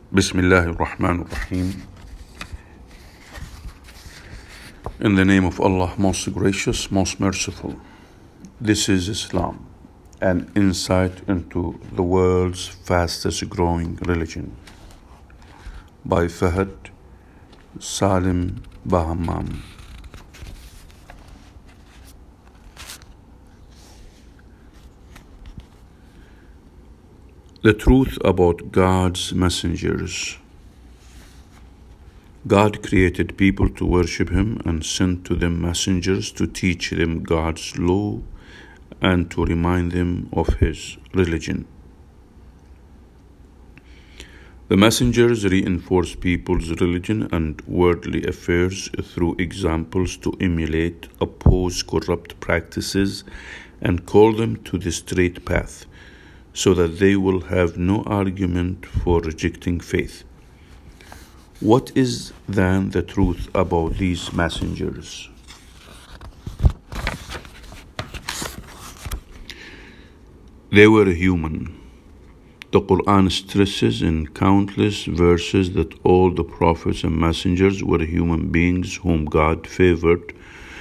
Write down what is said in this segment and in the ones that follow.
Bismillahir Rahmanir Rahim. In the name of Allah, most gracious, most merciful. This is Islam, an insight into the world's fastest growing religion. By Fahad Salim Bahammam. The truth about God's messengers. God created people to worship Him and sent to them messengers to teach them God's law and to remind them of His religion. The messengers reinforce people's religion and worldly affairs through examples to emulate, oppose corrupt practices, and call them to the straight path, so that they will have no argument for rejecting faith. What is then the truth about these messengers? They were human. The Quran stresses in countless verses that all the prophets and messengers were human beings whom God favored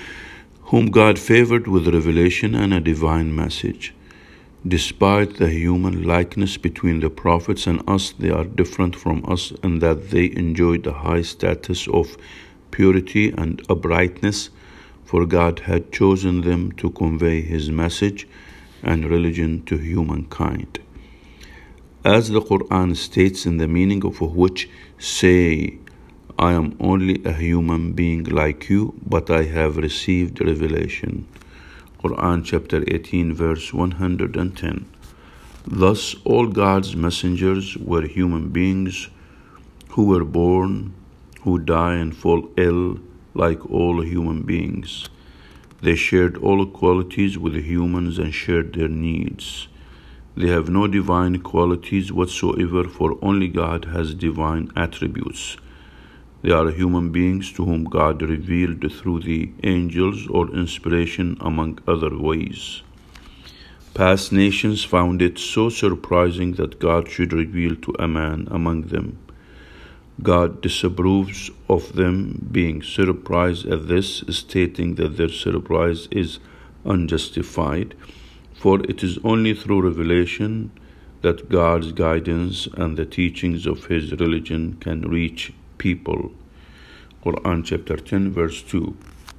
with revelation and a divine message. Despite the human likeness between the prophets and us, they are different from us in that they enjoyed the high status of purity and uprightness, for God had chosen them to convey His message and religion to humankind. As the Quran states, in the meaning of which, say, I am only a human being like you, but I have received revelation. Quran chapter 18 verse 110. Thus all God's messengers were human beings who were born, who die and fall ill like all human beings. They shared all qualities with the humans and shared their needs. They have no divine qualities whatsoever, for only God has divine attributes. They are human beings to whom God revealed through the angels or inspiration, among other ways. Past nations found it so surprising that God should reveal to a man among them. God disapproves of them being surprised at this, stating that their surprise is unjustified, for it is only through revelation that God's guidance and the teachings of His religion can reach people. Quran chapter 10 verse 2.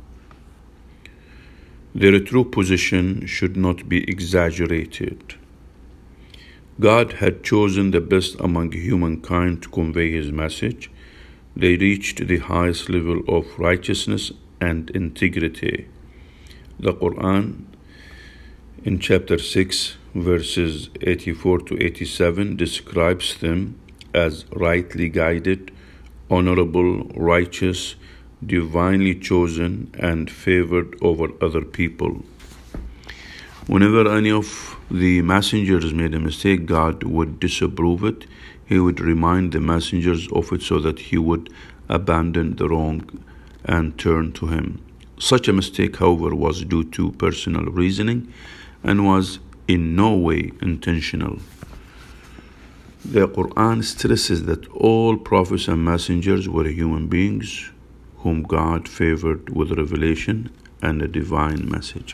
Their true position should not be exaggerated. God had chosen the best among humankind to convey His message. They reached the highest level of righteousness and integrity. The Quran in chapter 6 verses 84 to 87 describes them as rightly guided, honorable, righteous, divinely chosen, and favored over other people. Whenever any of the messengers made a mistake, God would disapprove it. He would remind the messengers of it so that He would abandon the wrong and turn to Him. Such a mistake, however, was due to personal reasoning and was in no way intentional. The Quran stresses that all prophets and messengers were human beings whom God favored with revelation and a divine message.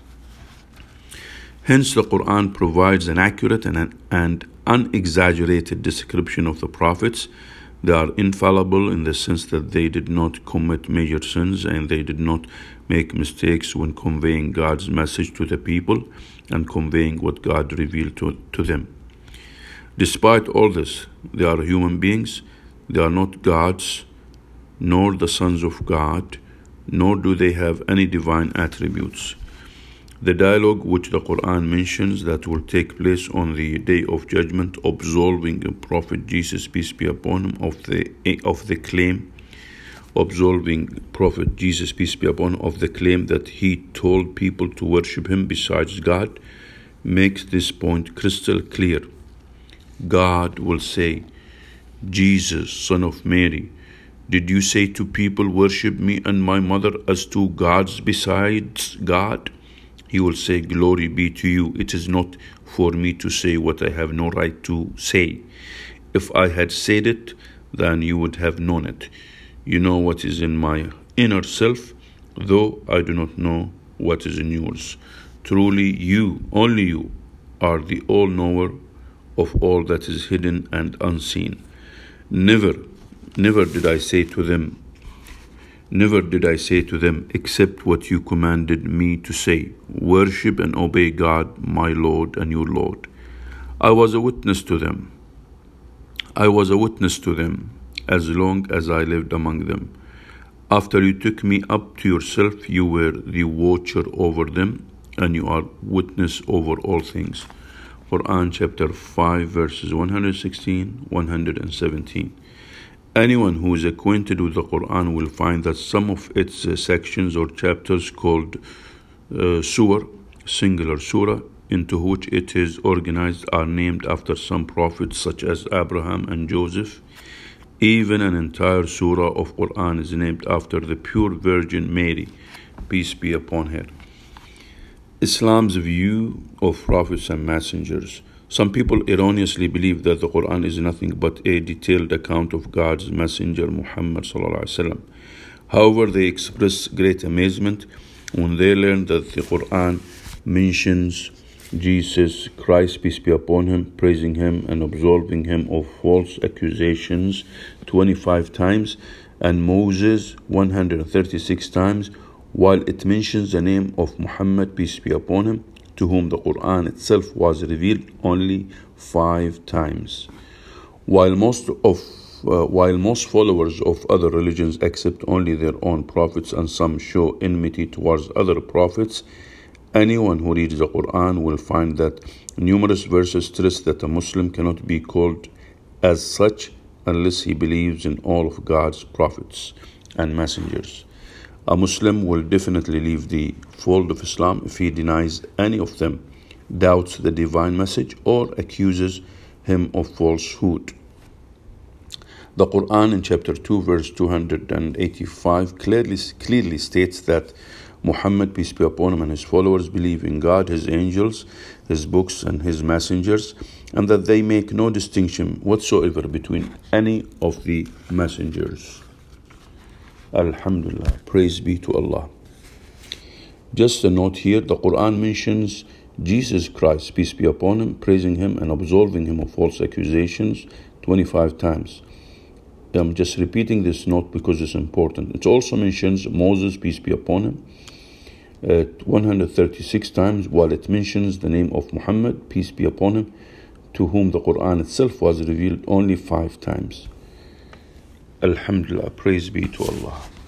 Hence, the Quran provides an accurate and unexaggerated description of the prophets. They are infallible in the sense that they did not commit major sins and they did not make mistakes when conveying God's message to the people and conveying what God revealed to them. Despite all this, they are human beings. They are not gods, nor the sons of God, nor do they have any divine attributes. The dialogue which the Quran mentions that will take place on the Day of Judgment, absolving Prophet Jesus, peace be upon him, of the claim that he told people to worship him besides God, makes this point crystal clear. God will say, Jesus, son of Mary, did you say to people, worship me and my mother as two gods besides God? He will say, glory be to you. It is not for me to say what I have no right to say. If I had said it, then you would have known it. You know what is in my inner self, though I do not know what is in yours. Truly you, only you, are the all-knower of all that is hidden and unseen. Never did I say to them, except what you commanded me to say, worship and obey God, my Lord and your Lord. I was a witness to them as long as I lived among them. After you took me up to yourself, you were the watcher over them, and you are witness over all things. Quran chapter 5 verses 116, 117. Anyone who is acquainted with the Quran will find that some of its sections or chapters called surah, singular surah, into which it is organized are named after some prophets such as Abraham and Joseph. Even an entire surah of Quran is named after the pure Virgin Mary, peace be upon her. Islam's view of prophets and messengers. Some people erroneously believe that the Quran is nothing but a detailed account of God's messenger Muhammad sallallahu alaihi wasallam. However, they express great amazement when they learn that the Quran mentions Jesus Christ, peace be upon him, praising him and absolving him of false accusations 25 times, and Moses 136 times, while it mentions the name of Muhammad, peace be upon him, to whom the Quran itself was revealed, only 5 times. While most followers of other religions accept only their own prophets and some show enmity towards other prophets, anyone who reads the Quran will find that numerous verses stress that a Muslim cannot be called as such unless he believes in all of God's prophets and messengers. A Muslim will definitely leave the fold of Islam if he denies any of them, doubts the divine message, or accuses him of falsehood. The Quran in chapter 2 verse 285 clearly states that Muhammad, peace be upon him, and his followers believe in God, his angels, his books, and his messengers, and that they make no distinction whatsoever between any of the messengers. Alhamdulillah, praise be to Allah. Just a note here, the Quran mentions Jesus Christ, peace be upon him, praising him and absolving him of false accusations 25 times. I'm just repeating this note because it's important. It also mentions Moses, peace be upon him, 136 times, while it mentions the name of Muhammad, peace be upon him, to whom the Quran itself was revealed, only 5 times. Alhamdulillah, praise be to Allah.